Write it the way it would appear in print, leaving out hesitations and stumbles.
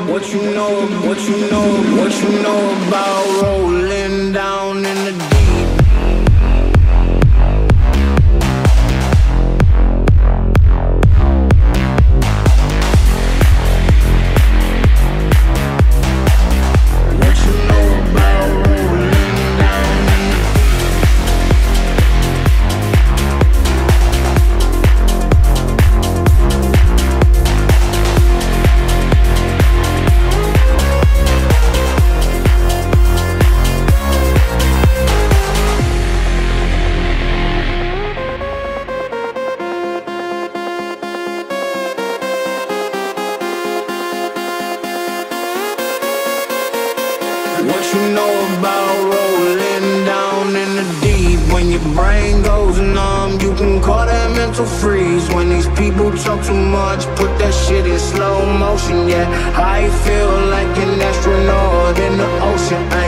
what you know, what you know, what you know about rolling down in the deep? What you know about rolling down in the deep? When your brain goes numb, you can call that mental freeze. When these people talk too much, put that shit in slow motion. Yeah, I feel like an astronaut in the ocean.